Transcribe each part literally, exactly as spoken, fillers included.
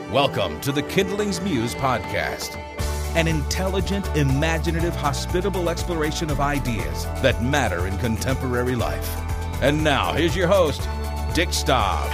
Welcome to the Kindlings Muse podcast, an intelligent, imaginative, hospitable exploration of ideas that matter in contemporary life. And now, here's your host, Dick Staub.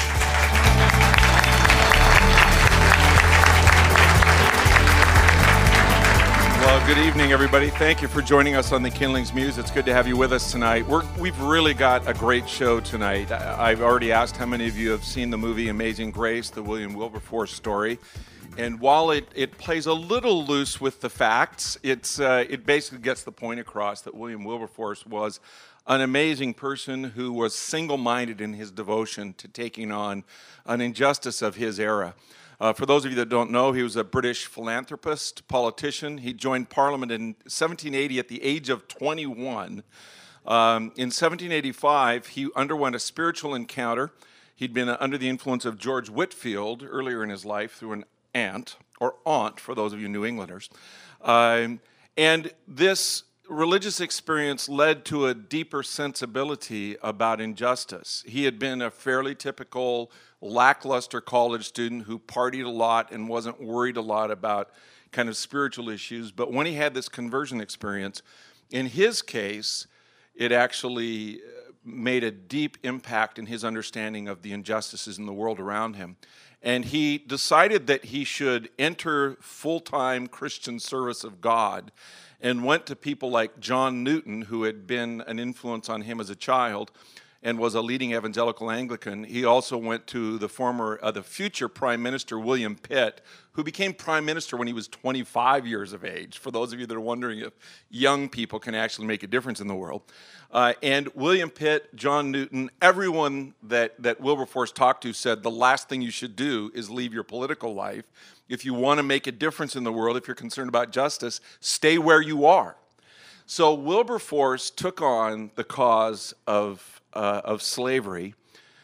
Well, good evening, everybody. Thank you for joining us on the Kindlings Muse. It's good to have you with us tonight. We're, we've really got a great show tonight. I, I've already asked how many of you have seen the movie Amazing Grace, the William Wilberforce story. And while it, it plays a little loose with the facts, it's uh, it basically gets the point across that William Wilberforce was an amazing person who was single-minded in his devotion to taking on an injustice of his era. Uh, for those of you that don't know, he was a British philanthropist, politician. He joined Parliament in seventeen eighty at the age of twenty-one. Um, in seventeen eighty-five, he underwent a spiritual encounter. He'd been under the influence of George Whitefield earlier in his life through an aunt, or aunt for those of you New Englanders. Um, and this religious experience led to a deeper sensibility about injustice. He had been a fairly typical lackluster college student who partied a lot and wasn't worried a lot about kind of spiritual issues. But when he had this conversion experience, in his case, it actually made a deep impact in his understanding of the injustices in the world around him. And he decided that he should enter full-time Christian service of God, and went to people like John Newton, who had been an influence on him as a child and was a leading evangelical Anglican. He also went to the former, uh, the future Prime Minister, William Pitt, who became Prime Minister when he was twenty-five years of age, for those of you that are wondering if young people can actually make a difference in the world. Uh, and William Pitt, John Newton, everyone that, that Wilberforce talked to said the last thing you should do is leave your political life. If you want to make a difference in the world, if you're concerned about justice, stay where you are. So Wilberforce took on the cause of uh, of slavery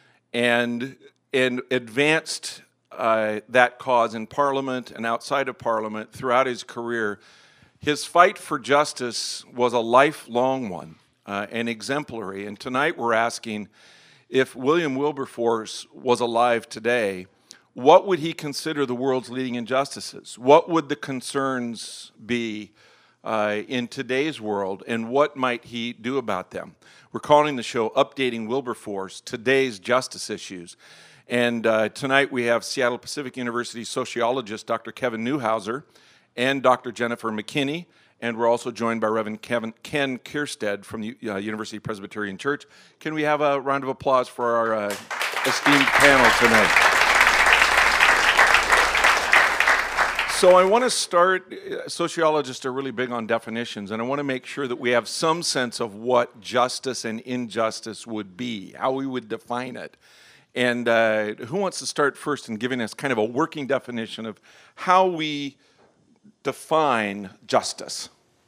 and and advanced uh, that cause in Parliament and outside of Parliament throughout his career. His fight for justice was a lifelong one, uh, and exemplary. And tonight we're asking, if William Wilberforce was alive today, what would he consider the world's leading injustices? What would the concerns be uh, in today's world, and what might he do about them? We're calling the show Updating Wilberforce, Today's Justice Issues. And uh, tonight we have Seattle Pacific University sociologist Doctor Kevin Newhouser and Doctor Jennifer McKinney, and we're also joined by Reverend Kevin, Ken Kierstead from the uh, University Presbyterian Church. Can we have a round of applause for our uh, esteemed panel tonight? So I want to start, sociologists are really big on definitions, and I want to make sure that we have some sense of what justice and injustice would be, how we would define it. And uh, who wants to start first in giving us kind of a working definition of how we define justice?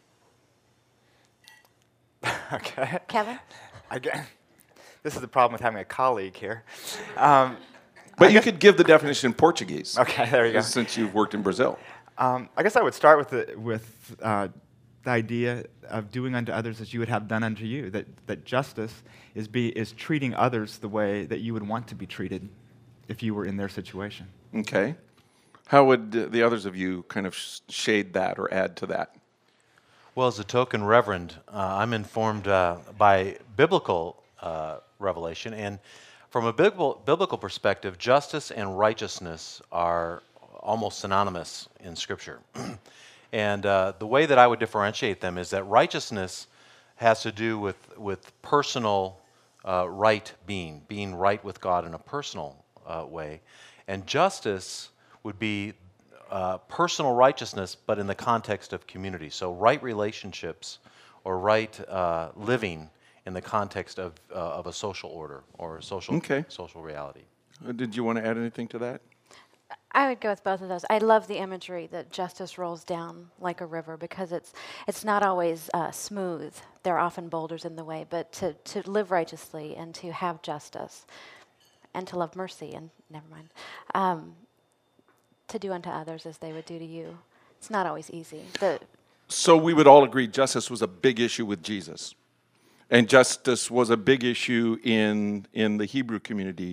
Okay. Kevin? Again, this is the problem with having a colleague here. Um, But I you guess, could give the definition in Portuguese. Okay, there you go. Since you've worked in Brazil. Um, I guess I would start with the, with uh, the idea of doing unto others as you would have done unto you. That that justice is be is treating others the way that you would want to be treated if you were in their situation. Okay. How would uh, the others of you kind of sh- shade that or add to that? Well, as a token reverend, uh, I'm informed uh, by biblical uh, revelation, and from a biblical, biblical perspective, justice and righteousness are almost synonymous in Scripture. And uh, the way that I would differentiate them is that righteousness has to do with, with personal uh, right being, being right with God in a personal uh, way. And justice would be uh, personal righteousness, but in the context of community. So right relationships or right uh, living in the context of uh, of a social order or a social Okay. social reality. Uh, did you want to add anything to that? I would go with both of those. I love the imagery that justice rolls down like a river, because it's it's not always uh, smooth. There are often boulders in the way, but to, to live righteously and to have justice and to love mercy and, never mind, um, to do unto others as they would do to you. It's not always easy. The, So we would all agree justice was a big issue with Jesus. And justice was a big issue in in the Hebrew community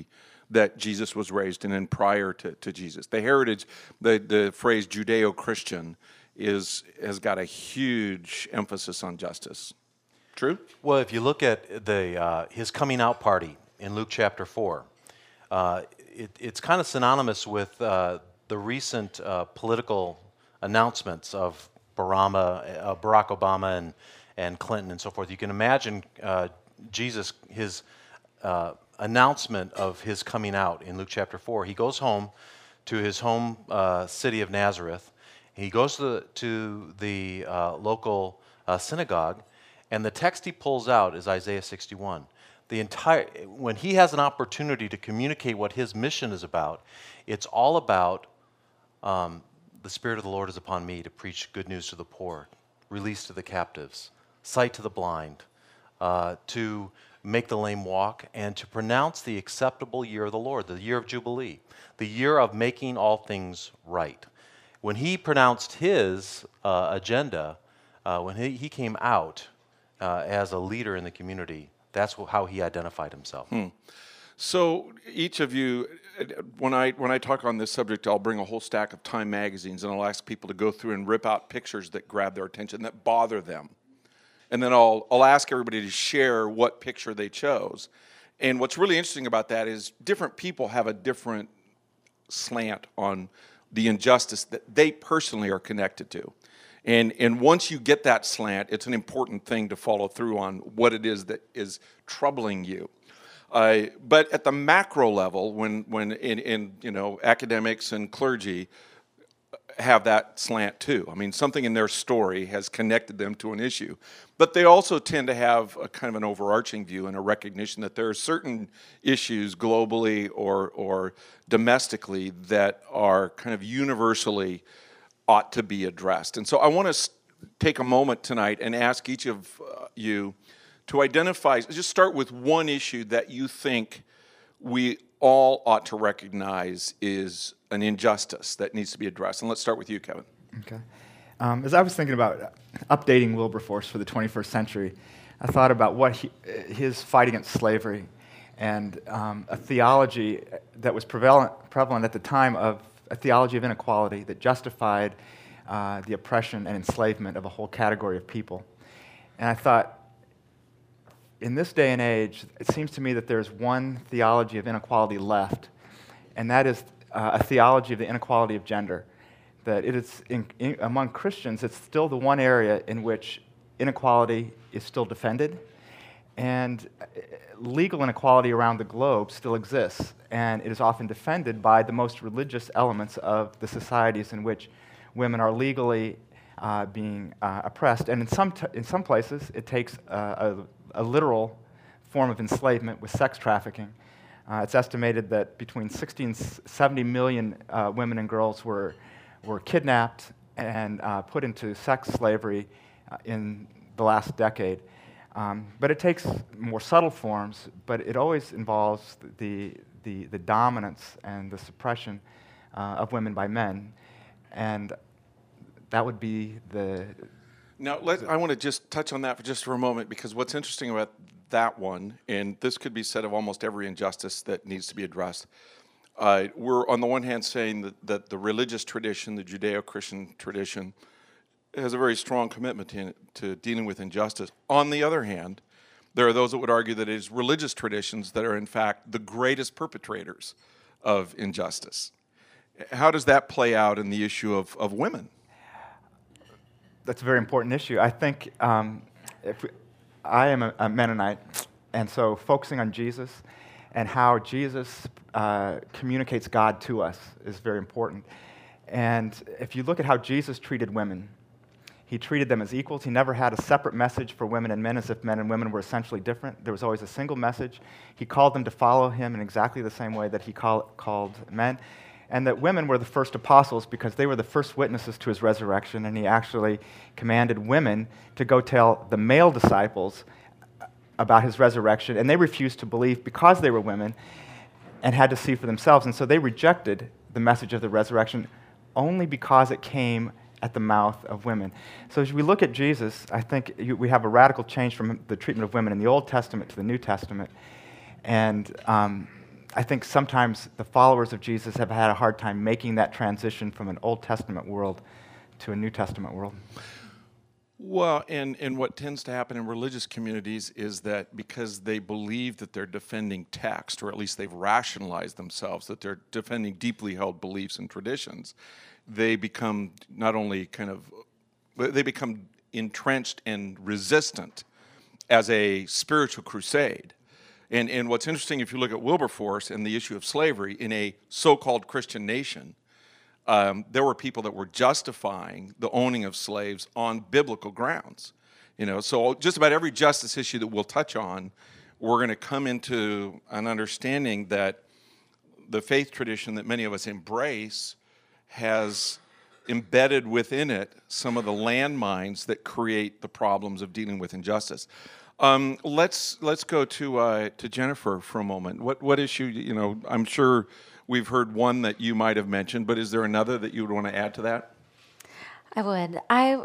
that Jesus was raised in and prior to, to Jesus. The heritage, the, the phrase Judeo-Christian is has got a huge emphasis on justice. True? Well, if you look at the uh, his coming out party in Luke chapter four, uh, it, it's kind of synonymous with uh, the recent uh, political announcements of Barama, uh, Barack Obama and, and Clinton and so forth. You can imagine uh, Jesus, his uh, announcement of his coming out in Luke chapter four. He goes home to his home uh, city of Nazareth. He goes to the, to the uh, local uh, synagogue, and the text he pulls out is Isaiah sixty-one. The entire, when he has an opportunity to communicate what his mission is about, it's all about um, the Spirit of the Lord is upon me to preach good news to the poor, release to the captives, sight to the blind, uh, to make the lame walk, and to pronounce the acceptable year of the Lord, the year of Jubilee, the year of making all things right. When he pronounced his uh, agenda, uh, when he, he came out uh, as a leader in the community, that's wh- how he identified himself. Hmm. So each of you, when I when I talk on this subject, I'll bring a whole stack of Time magazines, and I'll ask people to go through and rip out pictures that grab their attention, that bother them. And then I'll I'll ask everybody to share what picture they chose. And what's really interesting about that is different people have a different slant on the injustice that they personally are connected to. And and once you get that slant, it's an important thing to follow through on what it is that is troubling you. Uh, but at the macro level, when when in, in you know academics and clergy have that slant too. I mean, something in their story has connected them to an issue. But they also tend to have a kind of an overarching view and a recognition that there are certain issues globally or or domestically that are kind of universally ought to be addressed. And so I want to take a moment tonight and ask each of uh, you to identify, just start with one issue that you think we all ought to recognize is an injustice that needs to be addressed. And let's start with you, Kevin. Okay. Um, as I was thinking about updating Wilberforce for the twenty-first century, I thought about what he, his fight against slavery and um, a theology that was prevalent, prevalent at the time of a theology of inequality that justified uh, the oppression and enslavement of a whole category of people. And I thought, in this day and age, it seems to me that there's one theology of inequality left, and that is uh, a theology of the inequality of gender. That it is, in, in, among Christians, it's still the one area in which inequality is still defended, and legal inequality around the globe still exists, and it is often defended by the most religious elements of the societies in which women are legally uh, being uh, oppressed. And in some, t- in some places, it takes uh, a, a literal form of enslavement with sex trafficking. Uh, it's estimated that between sixty and seventy million uh, women and girls were, were kidnapped and uh, put into sex slavery uh, in the last decade. Um, but it takes more subtle forms, but it always involves the, the, the dominance and the suppression uh, of women by men. And that would be the... Now, let, I want to just touch on that for just for a moment, because what's interesting about that one, and this could be said of almost every injustice that needs to be addressed, uh, we're on the one hand saying that, that the religious tradition, the Judeo-Christian tradition, has a very strong commitment to, to dealing with injustice. On the other hand, there are those that would argue that it is religious traditions that are, in fact, the greatest perpetrators of injustice. How does that play out in the issue of, of women? That's a very important issue. I think um, if we, I am a, a Mennonite, and so focusing on Jesus and how Jesus uh, communicates God to us is very important. And if you look at how Jesus treated women, he treated them as equals. He never had a separate message for women and men as if men and women were essentially different. There was always a single message. He called them to follow him in exactly the same way that he call, called men. And that women were the first apostles because they were the first witnesses to his resurrection, and he actually commanded women to go tell the male disciples about his resurrection, and they refused to believe because they were women and had to see for themselves. And so they rejected the message of the resurrection only because it came at the mouth of women. So as we look at Jesus, I think you, we have a radical change from the treatment of women in the Old Testament to the New Testament. And um, I think sometimes the followers of Jesus have had a hard time making that transition from an Old Testament world to a New Testament world. Well, and, and what tends to happen in religious communities is that because they believe that they're defending text, or at least they've rationalized themselves that they're defending deeply held beliefs and traditions, they become not only kind of, they become entrenched and resistant as a spiritual crusade. And, and what's interesting, if you look at Wilberforce and the issue of slavery in a so-called Christian nation, Um, there were people that were justifying the owning of slaves on biblical grounds. You know, so just about every justice issue that we'll touch on, we're going to come into an understanding that the faith tradition that many of us embrace has embedded within it some of the landmines that create the problems of dealing with injustice. Um, let's let's go to uh, to Jennifer for a moment. What what issue? You know, I'm sure we've heard one that you might have mentioned, but is there another that you would want to add to that? I would. I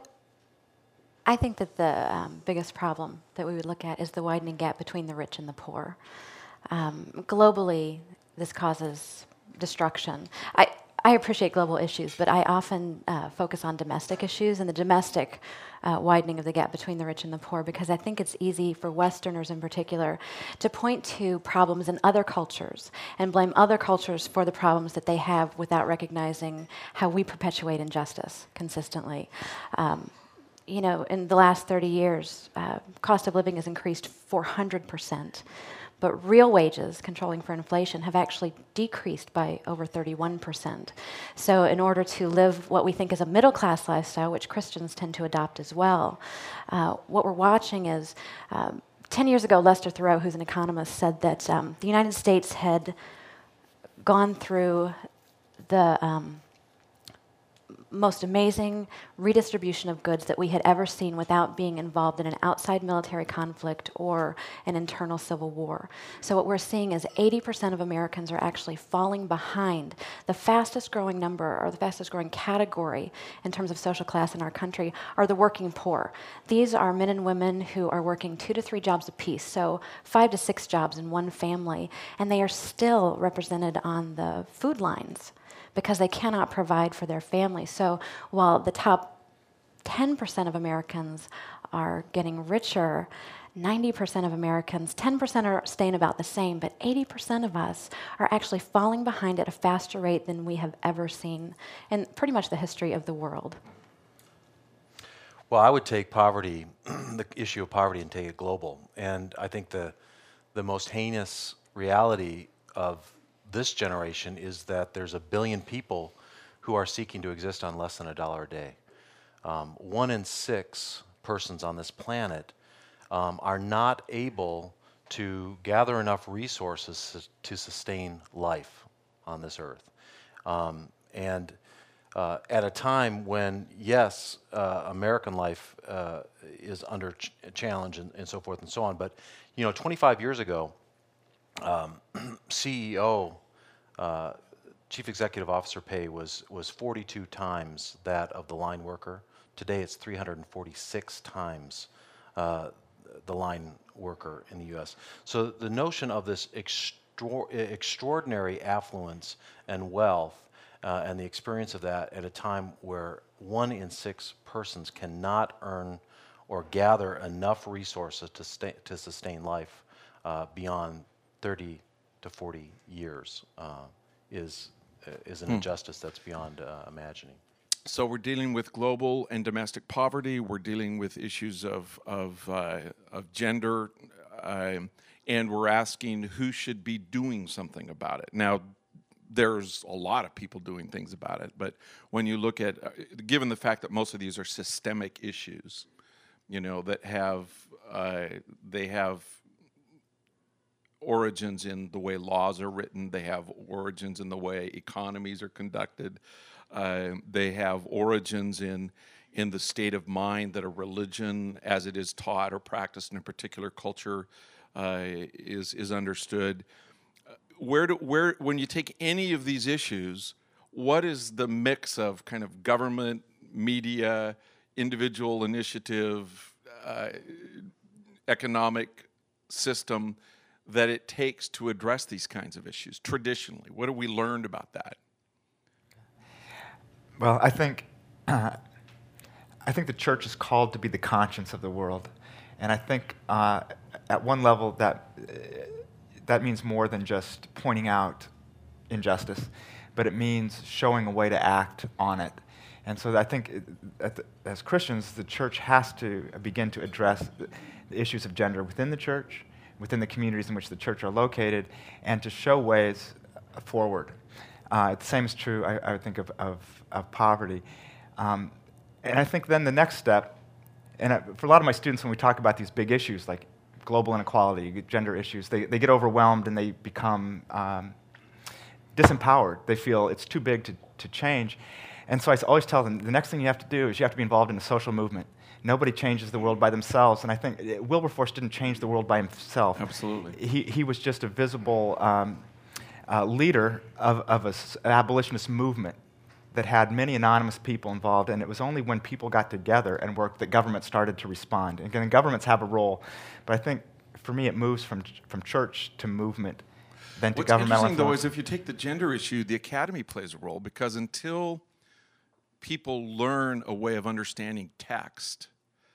I think that the um, biggest problem that we would look at is the widening gap between the rich and the poor. Um, globally, this causes destruction. I, I appreciate global issues, but I often uh, focus on domestic issues and the domestic uh, widening of the gap between the rich and the poor, because I think it's easy for Westerners in particular to point to problems in other cultures and blame other cultures for the problems that they have without recognizing how we perpetuate injustice consistently. Um, you know, in the last thirty years, uh, cost of living has increased four hundred percent. But real wages, controlling for inflation, have actually decreased by over thirty-one percent. So in order to live what we think is a middle-class lifestyle, which Christians tend to adopt as well, uh, what we're watching is, um, ten years ago, Lester Thoreau, who's an economist, said that um, the United States had gone through the um, most amazing redistribution of goods that we had ever seen without being involved in an outside military conflict or an internal civil war. So what we're seeing is eighty percent of Americans are actually falling behind. The fastest growing number, or the fastest growing category in terms of social class in our country, are the working poor. These are men and women who are working two to three jobs apiece, so five to six jobs in one family, and they are still represented on the food lines because they cannot provide for their families. So while the top ten percent of Americans are getting richer, ninety percent of Americans, ten percent are staying about the same, but eighty percent of us are actually falling behind at a faster rate than we have ever seen in pretty much the history of the world. Well, I would take poverty, the issue of poverty, and take it global. And I think the the most heinous reality of this generation is that there's a billion people who are seeking to exist on less than a dollar a day. Um, one in six persons on this planet um, are not able to gather enough resources to sustain life on this earth. Um, and uh, at a time when, yes, uh, American life uh, is under ch- challenge and, and so forth and so on, but you know, twenty-five years ago, um, C E O, uh, Chief Executive Officer pay was was forty-two times that of the line worker. Today it's three hundred forty-six times uh, the line worker in the U S. So the notion of this extra- extraordinary affluence and wealth uh, and the experience of that at a time where one in six persons cannot earn or gather enough resources to, stay, to sustain life uh, beyond thirty to forty years uh, is uh, is an hmm. injustice that's beyond uh, imagining. So we're dealing with global and domestic poverty. We're dealing with issues of of, uh, of gender, uh, and we're asking who should be doing something about it. Now, there's a lot of people doing things about it, but when you look at, uh, given the fact that most of these are systemic issues, you know, that have uh, they have origins in the way laws are written, they have origins in the way economies are conducted, uh, they have origins in in the state of mind that a religion, as it is taught or practiced in a particular culture, uh, is is understood. Where do where when you take any of these issues, what is the mix of kind of government, media, individual initiative, uh, economic system that it takes to address these kinds of issues traditionally? What have we learned about that? Well, I think uh, I think the church is called to be the conscience of the world, and I think uh, at one level that uh, that means more than just pointing out injustice, but it means showing a way to act on it. And so I think it, at the, as Christians, the church has to begin to address the, the issues of gender within the church, within the communities in which the church are located, and to show ways forward. Uh, the same is true, I, I would think, of, of, of poverty. Um, and I think then the next step, and I, for a lot of my students, when we talk about these big issues like global inequality, gender issues, they, they get overwhelmed and they become um, disempowered. They feel it's too big to, to change. And so I always tell them, the next thing you have to do is you have to be involved in a social movement. Nobody changes the world by themselves, and I think uh, Wilberforce didn't change the world by himself. Absolutely. He, he was just a visible um, uh, leader of, of a s- an abolitionist movement that had many anonymous people involved, and it was only when people got together and worked that government started to respond. And again, governments have a role, but I think for me it moves from, from church to movement, then to What's governmental interesting, though, influence. is if you take the gender issue, the academy plays a role, because until people learn a way of understanding text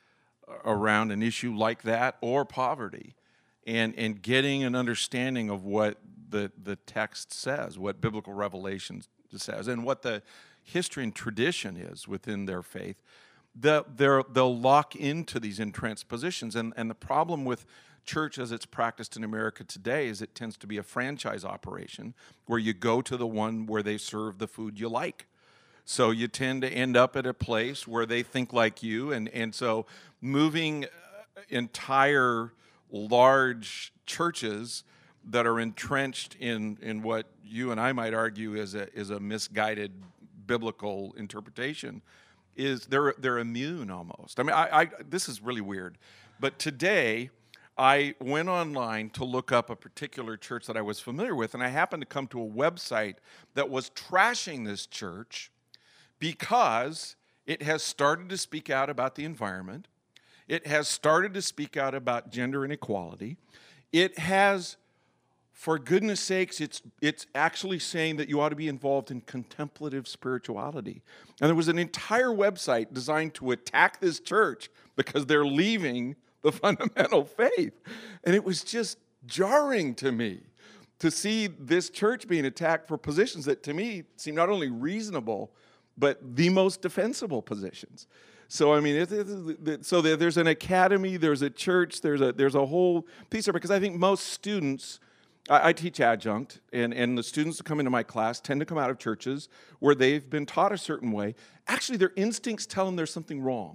around an issue like that or poverty, and, and getting an understanding of what the, the text says, what biblical revelation says, and what the history and tradition is within their faith, the, they'll lock into these entrenched positions. And, and the problem with church as it's practiced in America today is it tends to be a franchise operation where you go to the one where they serve the food you like. So you tend to end up at a place where they think like you, and, and so moving entire large churches that are entrenched in, in what you and I might argue is a, is a misguided biblical interpretation, is they're, they're immune almost. I mean, I, I, this is really weird, but today I went online to look up a particular church that I was familiar with, and I happened to come to a website that was trashing this church because it has started to speak out about the environment. It has started to speak out about gender inequality. It has, for goodness sakes, it's, it's actually saying that you ought to be involved in contemplative spirituality. And there was an entire website designed to attack this church because they're leaving the fundamental faith. And it was just jarring to me to see this church being attacked for positions that to me seem not only reasonable, but the most defensible positions. So I mean, it, it, it, so there, there's an academy, there's a church, there's a there's a whole piece of it, because I think most students, I, I teach adjunct, and, and the students that come into my class tend to come out of churches where they've been taught a certain way. Actually, their instincts tell them there's something wrong,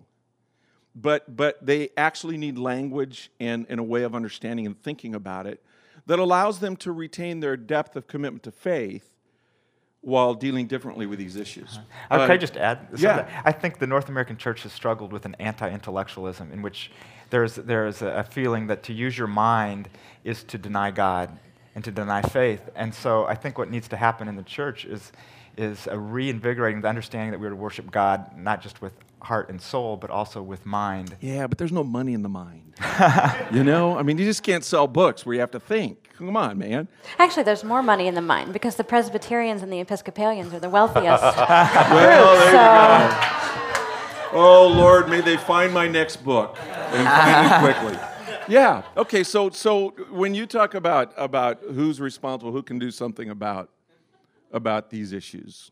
but but they actually need language and, and a way of understanding and thinking about it that allows them to retain their depth of commitment to faith while dealing differently with these issues. Uh, Uh, can I just add? yeah. something? I think the North American church has struggled with an anti-intellectualism in which there's, there's a feeling that to use your mind is to deny God and to deny faith. And so I think what needs to happen in the church is, is a reinvigorating the understanding that we're to worship God not just with heart and soul, but also with mind. Yeah, but there's no money in the mind. You know? I mean, you just can't sell books where you have to think. Come on, man. Actually, there's more money in the mind because the Presbyterians and the Episcopalians are the wealthiest Well, group. there So you go. Oh, Lord, may they find my next book and find it quickly. Yeah. Okay, so so when you talk about about who's responsible, who can do something about about these issues.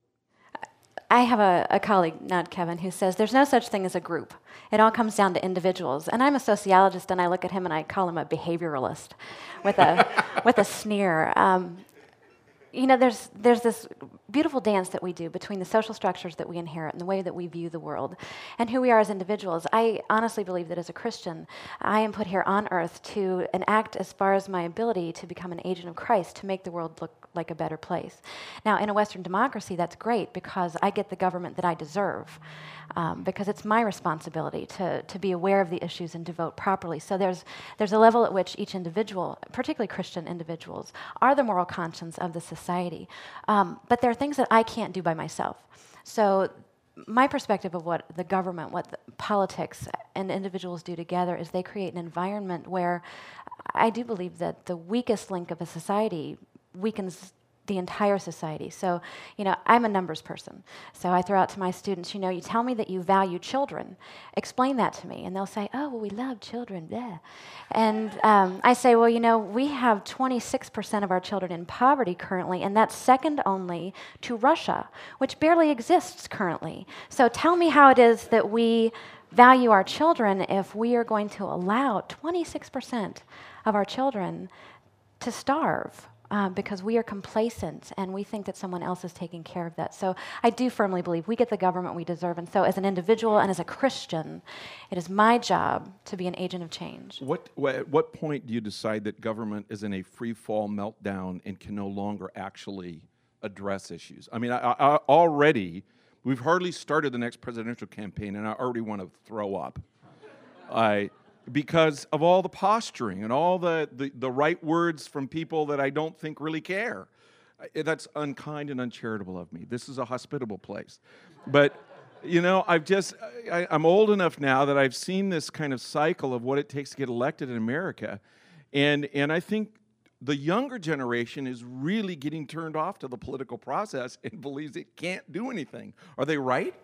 I have a, a colleague, not Kevin, who says there's no such thing as a group. It all comes down to individuals. And I'm a sociologist, and I look at him and I call him a behavioralist with a with a sneer. Um, you know, there's there's this beautiful dance that we do between the social structures that we inherit and the way that we view the world and who we are as individuals. I honestly believe that as a Christian, I am put here on earth to enact as far as my ability to become an agent of Christ, to make the world look like a better place. Now, in a Western democracy, that's great because I get the government that I deserve, um, because it's my responsibility to, to be aware of the issues and to vote properly. So there's there's a level at which each individual, particularly Christian individuals, are the moral conscience of the society. Um, but there are things that I can't do by myself. So my perspective of what the government, what the politics and individuals do together is they create an environment where I do believe that the weakest link of a society weakens the entire society. So, you know, I'm a numbers person. So I throw out to my students, you know, you tell me that you value children. Explain that to me. And they'll say, oh, well, we love children, bleh. And um, I say, well, you know, we have twenty-six percent of our children in poverty currently, and that's second only to Russia, which barely exists currently. So tell me how it is that we value our children if we are going to allow twenty-six percent of our children to starve. Uh, because we are complacent and we think that someone else is taking care of that. So I do firmly believe we get the government we deserve. And so as an individual and as a Christian, it is my job to be an agent of change. What, wh- at what point do you decide that government is in a free-fall meltdown and can no longer actually address issues? I mean, I, I, already, we've hardly started the next presidential campaign, and I already want to throw up. I... Because of all the posturing and all the, the, the right words from people that I don't think really care. I, that's unkind and uncharitable of me. This is a hospitable place. But, you know, I've just, I, I'm old enough now that I've seen this kind of cycle of what it takes to get elected in America. And, and I think the younger generation is really getting turned off to the political process and believes it can't do anything. Are they right?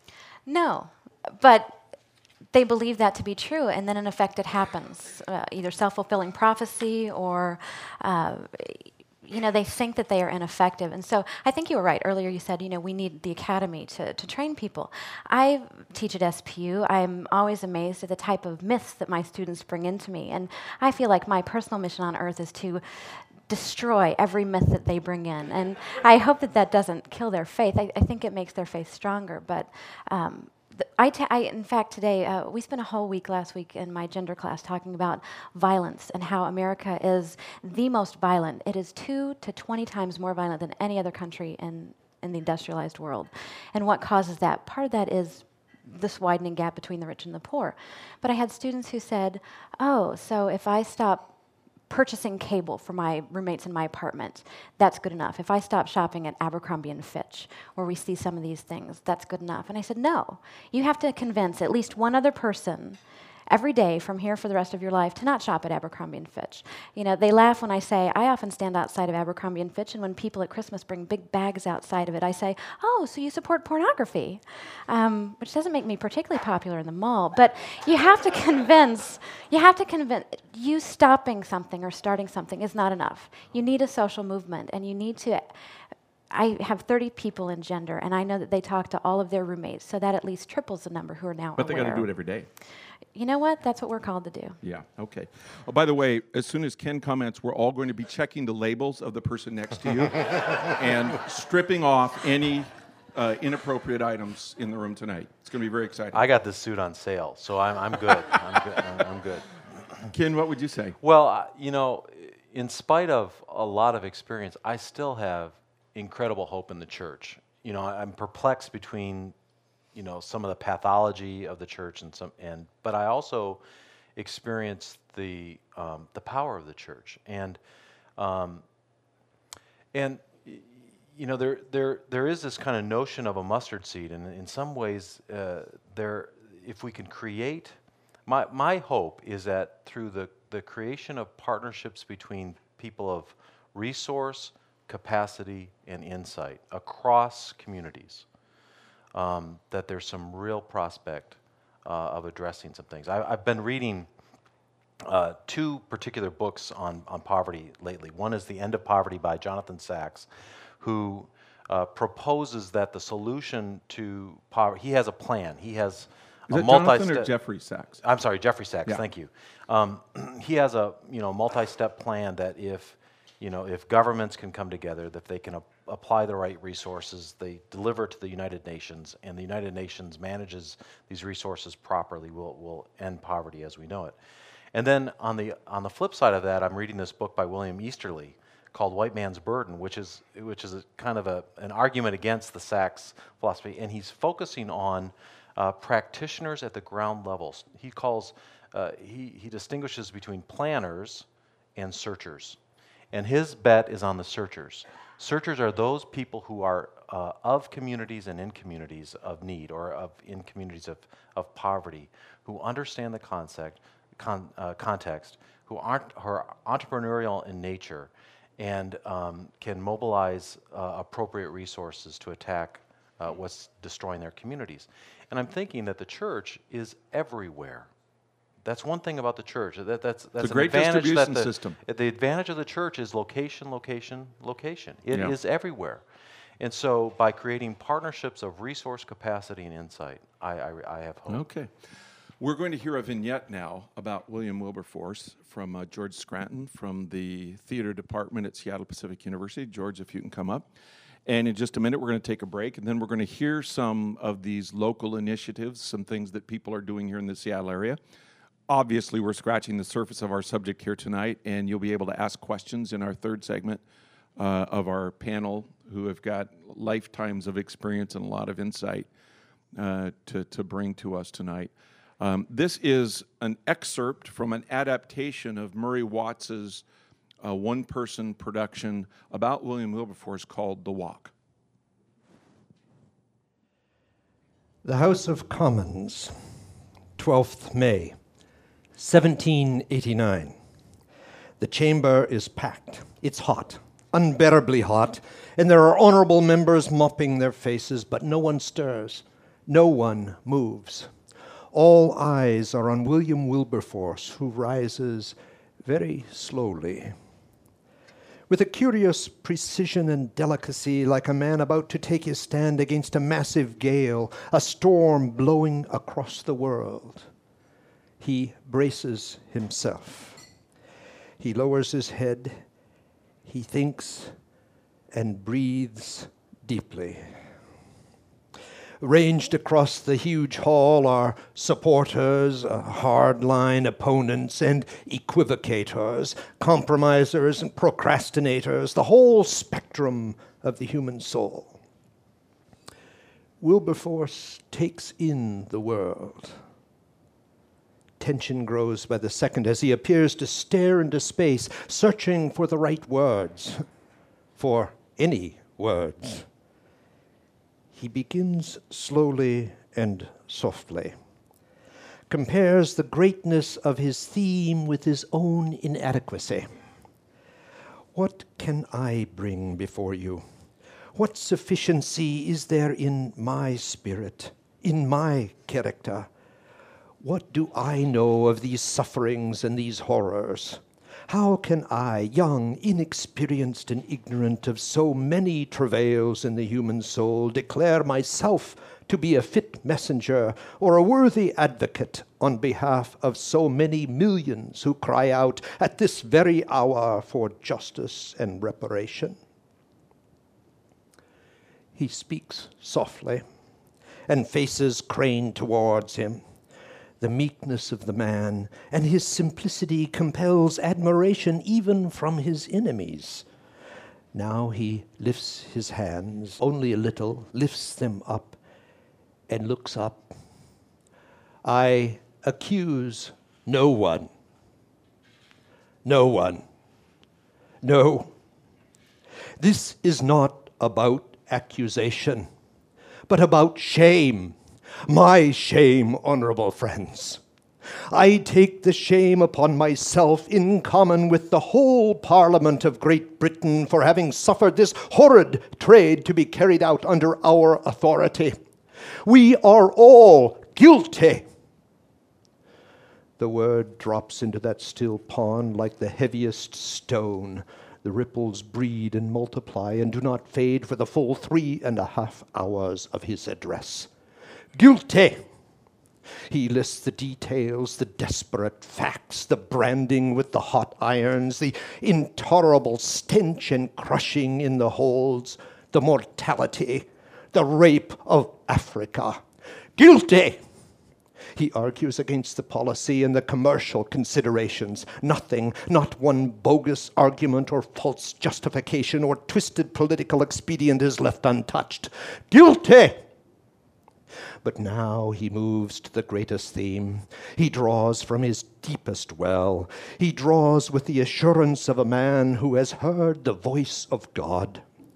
No, but they believe that to be true, and then in effect it happens, uh, either self-fulfilling prophecy or, uh, you know, they think that they are ineffective. And so I think you were right. Earlier you said, you know, we need the academy to, to train people. I teach at S P U. I'm always amazed at the type of myths that my students bring into me. And I feel like my personal mission on earth is to destroy every myth that they bring in. And I hope that that doesn't kill their faith. I, I think it makes their faith stronger. But um, I, ta- I, in fact, today, uh, we spent a whole week last week in my gender class talking about violence and how America is the most violent. It is two to twenty times more violent than any other country in, in the industrialized world. And what causes that? Part of that is this widening gap between the rich and the poor. But I had students who said, oh, so if I stop purchasing cable for my roommates in my apartment, that's good enough. If I stop shopping at Abercrombie and Fitch, where we see some of these things, that's good enough. And I said, no, you have to convince at least one other person every day from here for the rest of your life to not shop at Abercrombie and Fitch. You know, they laugh when I say, I often stand outside of Abercrombie and Fitch, and when people at Christmas bring big bags outside of it, I say, oh, so you support pornography, um, which doesn't make me particularly popular in the mall. But you have to convince, you have to convince, you stopping something or starting something is not enough. You need a social movement, and you need to, I have thirty people in gender, and I know that they talk to all of their roommates, so that at least triples the number who are now But aware. they got to do it every day. You know what? That's what we're called to do. Yeah, okay. Oh, by the way, as soon as Ken comments, we're all going to be checking the labels of the person next to you and stripping off any uh, inappropriate items in the room tonight. It's going to be very exciting. I got this suit on sale, so I'm, I'm good. I'm good. I'm, I'm good. Ken, what would you say? Well, uh, you know, in spite of a lot of experience, I still have incredible hope in the church. You know, I'm perplexed between, you know, some of the pathology of the church and some, and but I also experience the um, the power of the church, and um, and you know, there there there is this kind of notion of a mustard seed, and in some ways, uh, there if we can create, my my hope is that through the the creation of partnerships between people of resource, capacity, and insight across communities, um, that there's some real prospect uh, of addressing some things. I, I've been reading uh, two particular books on, on poverty lately. One is The End of Poverty by Jonathan Sachs, who uh, proposes that the solution to poverty, he has a plan. He has Is a that Jonathan multi-step. or Jeffrey Sachs? I'm sorry, Jeffrey Sachs. Yeah. Thank you. Um, he has a you know multi-step plan that if you know if governments can come together, that they can ap- apply the right resources, they deliver to the United Nations, and the United Nations manages these resources properly, will will end poverty as we know it. And then on the on the flip side of that, I'm reading this book by William Easterly called White Man's Burden, which is which is a kind of a, an argument against the Sachs philosophy, and he's focusing on uh, practitioners at the ground levels. He calls uh, he he distinguishes between planners and searchers, and his bet is on the searchers, Searchers are those people who are uh, of communities and in communities of need, or of in communities of, of poverty, who understand the concept, con, uh, context, who aren't who are entrepreneurial in nature, and um, can mobilize uh, appropriate resources to attack uh, what's destroying their communities. And I'm thinking that the church is everywhere. That's one thing about the church. That, that's that's it's a great an advantage distribution that the, system. The advantage of the church is location, location, location. It Yeah. is everywhere. And so by creating partnerships of resource capacity and insight, I, I, I have hope. Okay. We're going to hear a vignette now about William Wilberforce from uh, George Scranton from the theater department at Seattle Pacific University. George, if you can come up. And in just a minute, we're going to take a break, and then we're going to hear some of these local initiatives, some things that people are doing here in the Seattle area. Obviously, we're scratching the surface of our subject here tonight, and you'll be able to ask questions in our third segment uh, of our panel, who have got lifetimes of experience and a lot of insight uh, to, to bring to us tonight. Um, this is an excerpt from an adaptation of Murray Watts's uh, one-person production about William Wilberforce called The Walk. The House of Commons, twelfth May, seventeen eighty-nine. The chamber is packed. It's hot, unbearably hot, and there are honorable members mopping their faces, but no one stirs. No one moves. All eyes are on William Wilberforce, who rises very slowly. With a curious precision and delicacy, like a man about to take his stand against a massive gale, a storm blowing across the world, he braces himself. He lowers his head, he thinks and breathes deeply. Ranged across the huge hall are supporters, uh, hardline opponents, and equivocators, compromisers and procrastinators, the whole spectrum of the human soul. Wilberforce takes in the world. Tension grows by the second as he appears to stare into space, searching for the right words, for any words. He begins slowly and softly, compares the greatness of his theme with his own inadequacy. What can I bring before you? What sufficiency is there in my spirit, in my character? What do I know of these sufferings and these horrors? How can I, young, inexperienced, and ignorant of so many travails in the human soul, declare myself to be a fit messenger or a worthy advocate on behalf of so many millions who cry out at this very hour for justice and reparation? He speaks softly, and faces craned towards him. The meekness of the man and his simplicity compels admiration even from his enemies. Now he lifts his hands, only a little, lifts them up, and looks up. I accuse no one. No one. No. This is not about accusation, but about shame. My shame, honorable friends. I take the shame upon myself in common with the whole Parliament of Great Britain for having suffered this horrid trade to be carried out under our authority. We are all guilty. The word drops into that still pond like the heaviest stone. The ripples breed and multiply and do not fade for the full three and a half hours of his address. Guilty. He lists the details, the desperate facts, the branding with the hot irons, the intolerable stench and crushing in the holds, the mortality, the rape of Africa. Guilty. He argues against the policy and the commercial considerations. Nothing, not one bogus argument or false justification or twisted political expedient is left untouched. Guilty. But now he moves to the greatest theme. He draws from his deepest well. He draws with the assurance of a man who has heard the voice of God.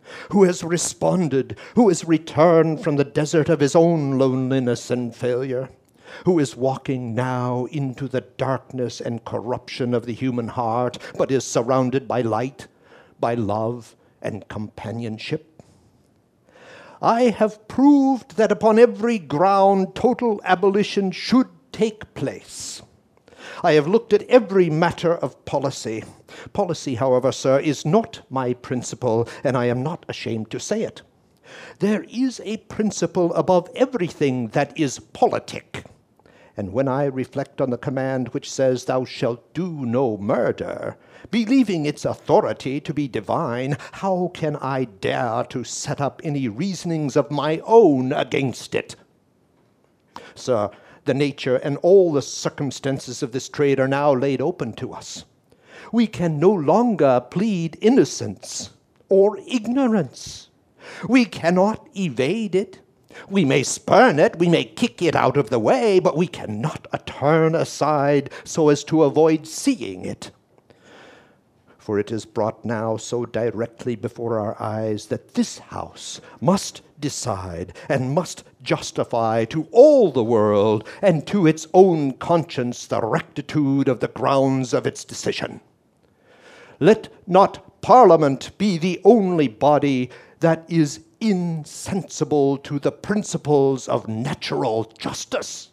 who has responded, who has returned from the desert of his own loneliness and failure, who is walking now into the darkness and corruption of the human heart, but is surrounded by light, by love, and companionship. I have proved that upon every ground total abolition should take place. I have looked at every matter of policy. Policy, however, sir, is not my principle, and I am not ashamed to say it. There is a principle above everything that is politic. And when I reflect on the command which says, "Thou shalt do no murder," believing its authority to be divine, how can I dare to set up any reasonings of my own against it? Sir, the nature and all the circumstances of this trade are now laid open to us. We can no longer plead innocence or ignorance. We cannot evade it. We may spurn it, we may kick it out of the way, but we cannot turn aside so as to avoid seeing it. For it is brought now so directly before our eyes that this house must decide and must justify to all the world and to its own conscience the rectitude of the grounds of its decision. Let not Parliament be the only body that is insensible to the principles of natural justice.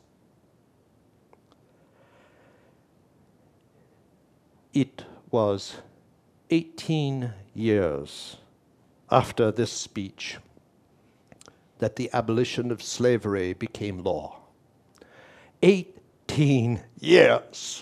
It was eighteen years after this speech that the abolition of slavery became law. Eighteen years.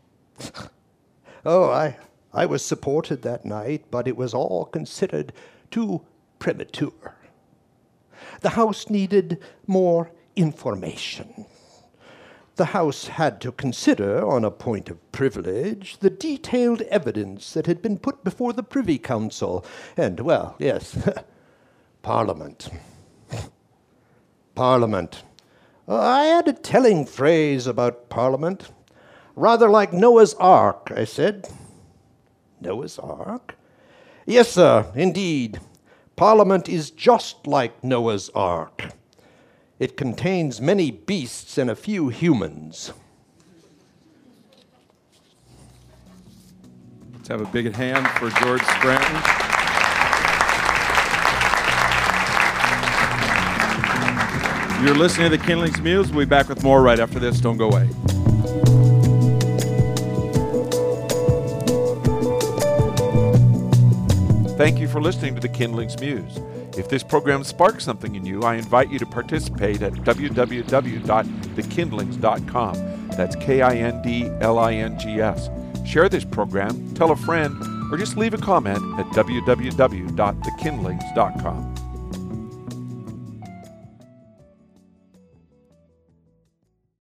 Oh, I, I was supported that night, but it was all considered too premature. The House needed more information. The House had to consider, on a point of privilege, the detailed evidence that had been put before the Privy Council and, well, yes, Parliament. Parliament. Uh, I had a telling phrase about Parliament. Rather like Noah's Ark, I said. Noah's Ark? Yes, sir, indeed. Parliament is just like Noah's Ark. It contains many beasts and a few humans. Let's have a big hand for George Scranton. You're listening to the Kindlings Muse. We'll be back with more right after this. Don't go away. Thank you for listening to the Kindlings Muse. If this program sparks something in you, I invite you to participate at w w w dot the kindlings dot com. That's K I N D L I N G S. Share this program, tell a friend, or just leave a comment at w w w dot the kindlings dot com.